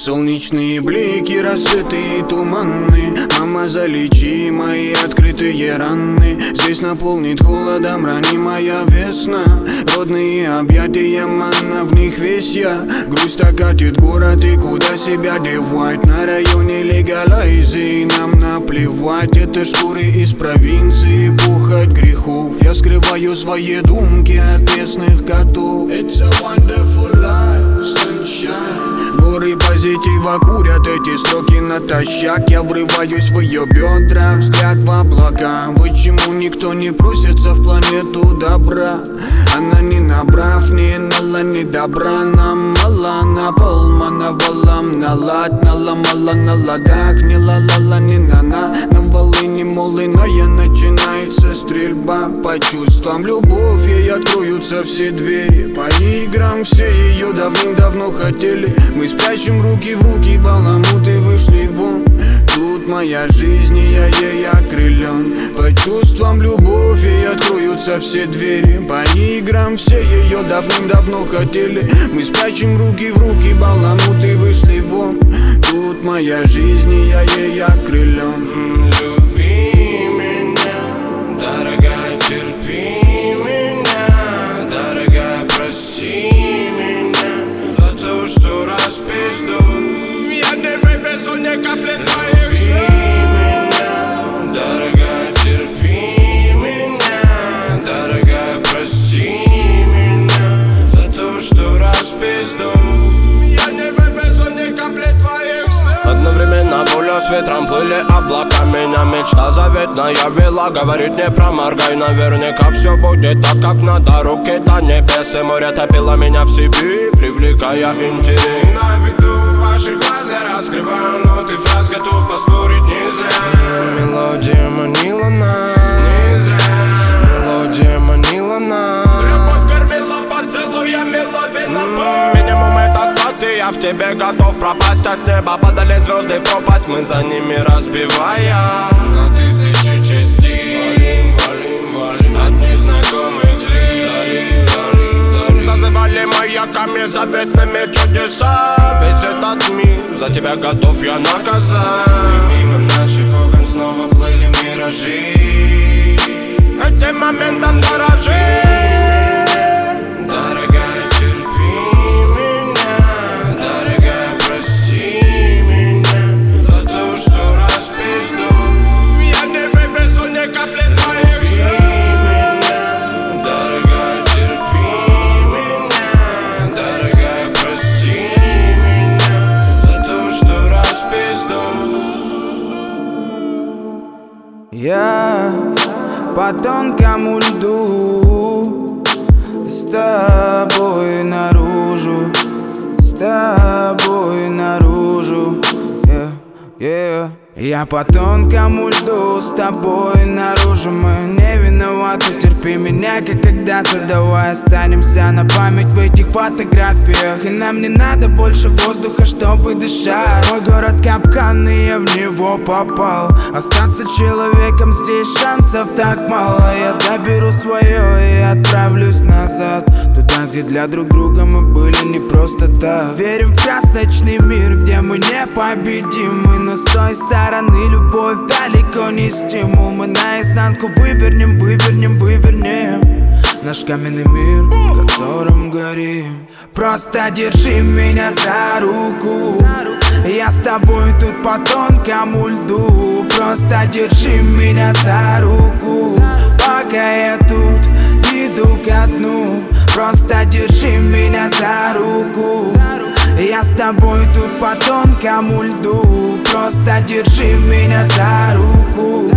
Солнечные блики, рассветы и туманы. Мама, залечи мои открытые раны. Здесь наполнит холодом ранимая весна. Родные объятия, манна, в них весь я. Грусть окатит город, и куда себя девать? На районе легалайзи, нам наплевать. Это шкуры из провинции, пухоть грехов. Я скрываю свои думки от местных котов. It's a wonderful life, sunshine. Горы позитива курят эти строки натощак. Я врываюсь в ее бедра, взгляд в облака. Почему никто не просится в планету добра? Она не набрав, не нала, не добра. Нам мало, на полмана валам, налад, наломала на ладах. Не ла-ла-ла, не на-на, на волыне молыная. Начинается стрельба по чувствам. Любовь, ей откроются все двери. По играм все ее давным-давно хотели. Мы спрячем руки в руки, баламуты вышли вон. Тут моя жизнь, и я ей окрылен. По чувствам любовь, ей откроются все двери. По играм все ее давным-давно хотели. Мы спрячем руки в руки, баламуты вышли вон. Тут моя жизнь, и я ей окрылен. Люби меня, дорогая, терпи меня. Дорогая, прости меня за то, что распизду. Я не вывезу ни капли твоих слез. Дорогая, терпи меня. Дорогая, прости меня за то, что распизду. Я не вывезу ни капли твоих слез. Одновременно пуля с ветром плыли облака. Меня мечта заветная вела. Говорит, не проморгай, наверняка все будет так, как надо. Руки до небес, и море топило меня в себе, привлекая интерес. На виду ваших глаз я раскрываю ноты фраз, готов поспорить не зря. Мелодия манила нас, не зря. Мелодия манила нас. Любовь кормила поцелуями, ловила боль. Минимум это страсти, я в тебе готов пропасть. А с неба падали звезды в пропасть, мы за ними разбивая на тысячи частей. Валим, валим, валим от незнакомых лиц. Зазывали маяками заветными чудеса. Весь этот мир за тебя готов я наказать. И мимо наших окон снова плыли миражи. Этим моментом дорожи. Дорогая, терпи меня. Дорогая, прости меня за то, что распизду. Я не вывезу ни капли твоих слез. Дорогая, терпи меня. Дорогая, прости меня за то, что распизду. Я по тонкому льду, с тобой наружу, с тобой наружу, Я по тонкому льду, с тобой наружу. Мы не виноваты, терпи меня, как когда-то. Давай останемся на память в этих фотографиях. И нам не надо больше воздуха, чтобы дышать. Мой город капкан, и я в него попал. Остаться человеком здесь шансов так мало. Я заберу свое и отправлюсь назад, туда, где для друг друга мы были не просто так. Верим в красочный мир, где мы непобедимы. Но с той стороны любовь далеко не стимул. Мы наизнанку вывернем, вывернем, вывернем наш каменный мир, в котором горим. Просто держи меня за руку, я с тобой тут по тонкому льду. Просто держи меня за руку, пока я тут иду ко дну. Просто держи меня за руку, я с тобой тут по тонкому льду. Просто держи меня за руку.